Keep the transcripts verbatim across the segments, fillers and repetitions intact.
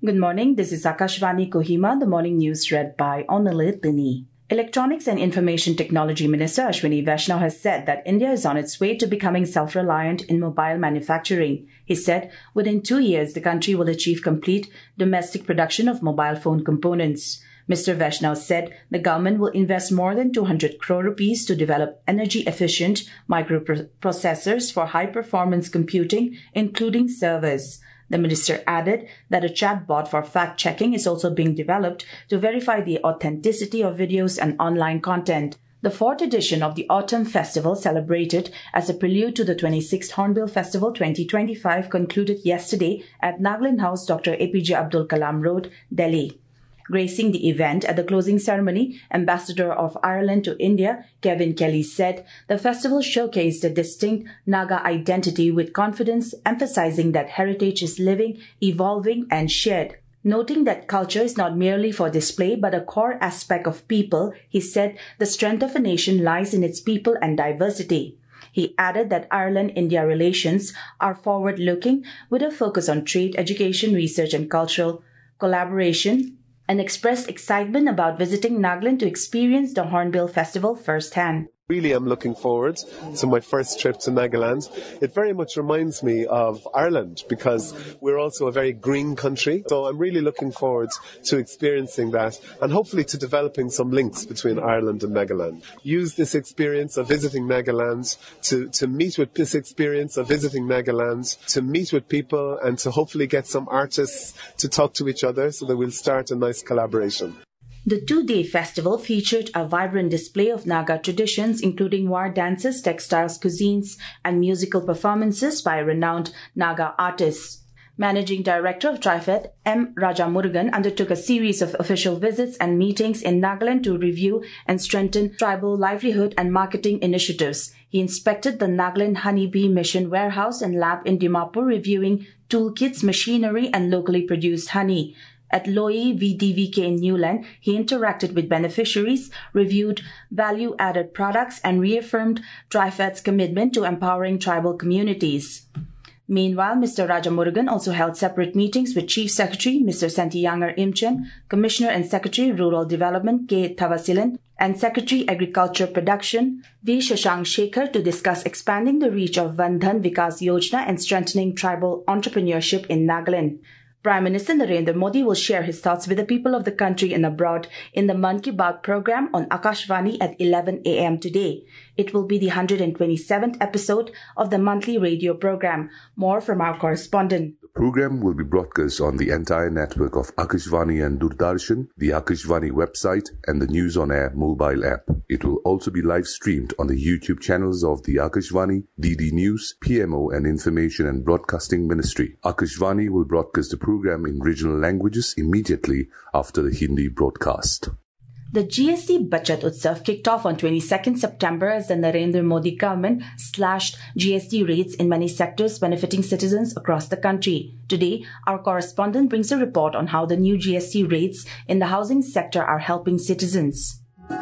Good morning, this is Akashvani Kohima, the morning news read by Onalit Dini. Electronics and Information Technology Minister Ashwini Vaishnaw has said that India is on its way to becoming self-reliant in mobile manufacturing. He said within two years, the country will achieve complete domestic production of mobile phone components. Mister Vaishnaw said the government will invest more than two hundred crore rupees to develop energy-efficient microprocessors for high-performance computing, including servers. The minister added that a chatbot for fact-checking is also being developed to verify the authenticity of videos and online content. The fourth edition of the Autumn Festival, celebrated as a prelude to the twenty-sixth Hornbill Festival twenty twenty-five, concluded yesterday at Nagaland House, Doctor A P J Abdul Kalam Road, Delhi. Gracing the event at the closing ceremony, Ambassador of Ireland to India, Kevin Kelly, said the festival showcased a distinct Naga identity with confidence, emphasizing that heritage is living, evolving, and shared. Noting that culture is not merely for display but a core aspect of people, he said the strength of a nation lies in its people and diversity. He added that Ireland-India relations are forward-looking with a focus on trade, education, research, and cultural collaboration, and expressed excitement about visiting Nagaland to experience the Hornbill Festival firsthand. Really am looking forward to my first trip to Nagaland. It very much reminds me of Ireland because we're also a very green country. So I'm really looking forward to experiencing that and hopefully to developing some links between Ireland and Nagaland. Use this experience of visiting Nagaland to, to meet with this experience of visiting Nagaland, to meet with people and to hopefully get some artists to talk to each other so that we'll start a nice collaboration. The two-day festival featured a vibrant display of Naga traditions, including war dances, textiles, cuisines, and musical performances by renowned Naga artists. Managing Director of TriFed, M. Rajamurugan, undertook a series of official visits and meetings in Nagaland to review and strengthen tribal livelihood and marketing initiatives. He inspected the Nagaland Honeybee Mission warehouse and lab in Dimapur, reviewing toolkits, machinery, and locally produced honey. At Loi V D V K in Newland, he interacted with beneficiaries, reviewed value-added products, and reaffirmed TriFed's commitment to empowering tribal communities. Meanwhile, Mister Rajamurugan also held separate meetings with Chief Secretary Mister Santiyangar Imchen, Commissioner and Secretary Rural Development K. Thavasilan, and Secretary Agriculture Production V. Shashank Shekhar to discuss expanding the reach of Vandhan Vikas Yojana and strengthening tribal entrepreneurship in Nagaland. Prime Minister Narendra Modi will share his thoughts with the people of the country and abroad in the Mann Ki Baat program on Akashvani at eleven a.m. today. It will be the one hundred twenty-seventh episode of the monthly radio program. More from our correspondent. The program will be broadcast on the entire network of Akashvani and Doordarshan, the Akashvani website, and the News on Air mobile app. It will also be live streamed on the YouTube channels of the Akashvani, D D News, P M O, and Information and Broadcasting Ministry. Akashvani will broadcast the program in regional languages immediately after the Hindi broadcast. The G S T Bachat Utsav kicked off on twenty-second September as the Narendra Modi government slashed G S T rates in many sectors benefiting citizens across the country. Today, our correspondent brings a report on how the new G S T rates in the housing sector are helping citizens.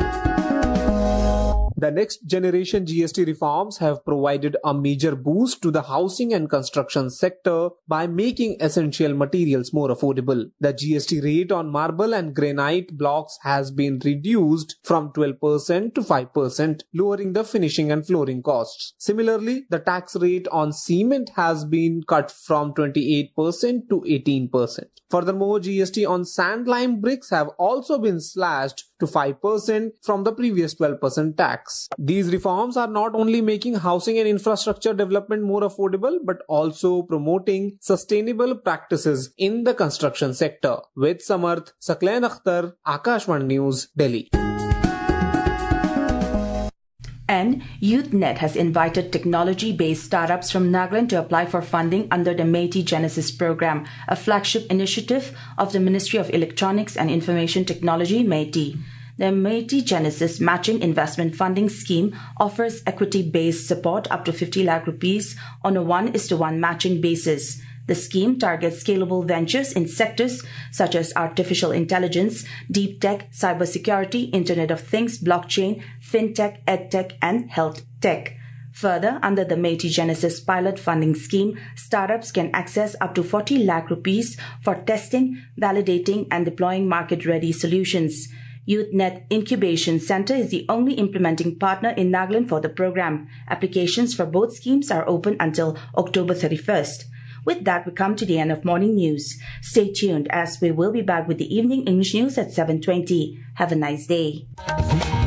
The next generation G S T reforms have provided a major boost to the housing and construction sector by making essential materials more affordable. The G S T rate on marble and granite blocks has been reduced from twelve percent to five percent, lowering the finishing and flooring costs. Similarly, the tax rate on cement has been cut from twenty-eight percent to eighteen percent. Furthermore, G S T on sand lime bricks have also been slashed to five percent from the previous twelve percent tax. These reforms are not only making housing and infrastructure development more affordable, but also promoting sustainable practices in the construction sector. With Samarth, Sakleen Akhtar, Akashvani News, Delhi. And YouthNet has invited technology-based startups from Nagaland to apply for funding under the Métis Genesis program, a flagship initiative of the Ministry of Electronics and Information Technology, Métis. The Métis Genesis Matching Investment Funding Scheme offers equity-based support up to fifty lakh rupees on a one is to one matching basis. The scheme targets scalable ventures in sectors such as artificial intelligence, deep tech, cybersecurity, Internet of Things, blockchain, fintech, edtech, and health tech. Further, under the Métis Genesis pilot funding scheme, startups can access up to forty lakh rupees for testing, validating and deploying market-ready solutions. YouthNet Incubation Center is the only implementing partner in Nagaland for the program. Applications for both schemes are open until October thirty-first. With that, we come to the end of morning news. Stay tuned as we will be back with the evening English news at seven twenty. Have a nice day.